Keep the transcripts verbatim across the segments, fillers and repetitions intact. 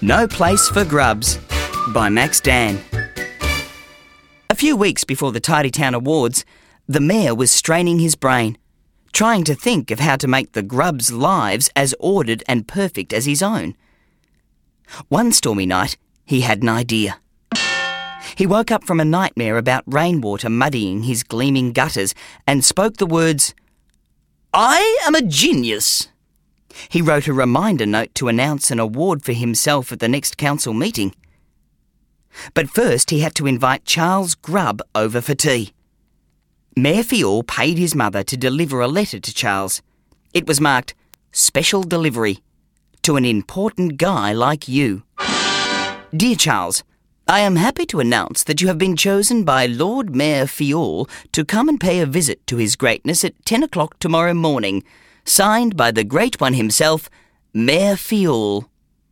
No Place for Grubs by Max Dan. A few weeks before the Tidytown Awards, the mayor was straining his brain, trying to think of how to make the grubs' lives as ordered and perfect as his own. One stormy night, he had an idea. He woke up from a nightmare about rainwater muddying his gleaming gutters and spoke the words, "I am a genius." He wrote a reminder note to announce an award for himself at the next council meeting. But first he had to invite Charles Grub over for tea. Mayor Fiall paid his mother to deliver a letter to Charles. It was marked, "Special Delivery, to an important guy like you. Dear Charles, I am happy to announce that you have been chosen by Lord Mayor Fiall to come and pay a visit to His Greatness at ten o'clock tomorrow morning. Signed by the Great One himself, Mayor Fiall."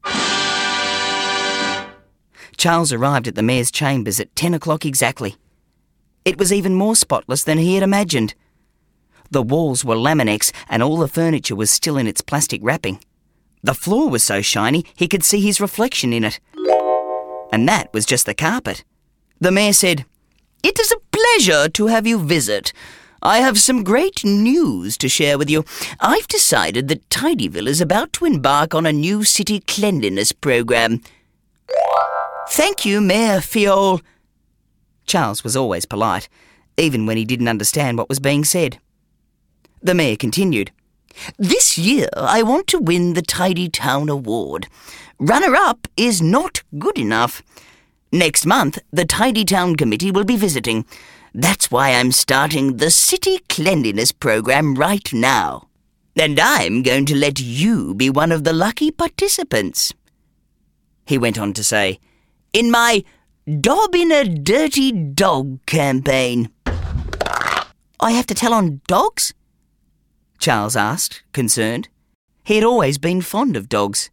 Charles arrived at the mayor's chambers at ten o'clock exactly. It was even more spotless than he had imagined. The walls were Laminex and all the furniture was still in its plastic wrapping. The floor was so shiny he could see his reflection in it. And that was just the carpet. The mayor said, "It is a pleasure to have you visit. I have some great news to share with you. I've decided that Tidyville is about to embark on a new city cleanliness program." "Thank you, Mayor Fiall." Charles was always polite, even when he didn't understand what was being said. The mayor continued, "This year I want to win the Tidytown Award. Runner-up is not good enough. Next month, the Tidytown Committee will be visiting. That's why I'm starting the City Cleanliness Program right now. And I'm going to let you be one of the lucky participants." He went on to say, "In my Dob in a Dirty Dog campaign." "I have to tell on dogs?" Charles asked, concerned. He had always been fond of dogs.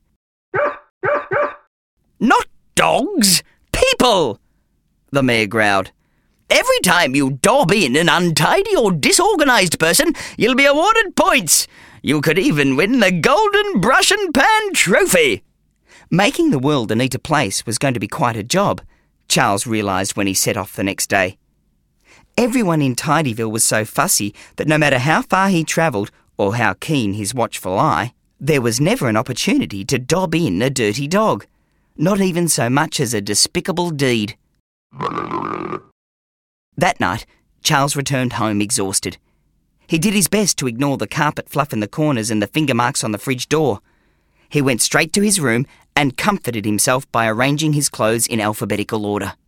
"Not dogs, people!" the mayor growled. "Every time you dob in an untidy or disorganised person, you'll be awarded points. You could even win the Golden Brush and Pan Trophy." Making the world a neater place was going to be quite a job, Charles realised when he set off the next day. Everyone in Tidyville was so fussy that no matter how far he travelled or how keen his watchful eye, there was never an opportunity to dob in a dirty dog, not even so much as a despicable deed. That night, Charles returned home exhausted. He did his best to ignore the carpet fluff in the corners and the finger marks on the fridge door. He went straight to his room and comforted himself by arranging his clothes in alphabetical order.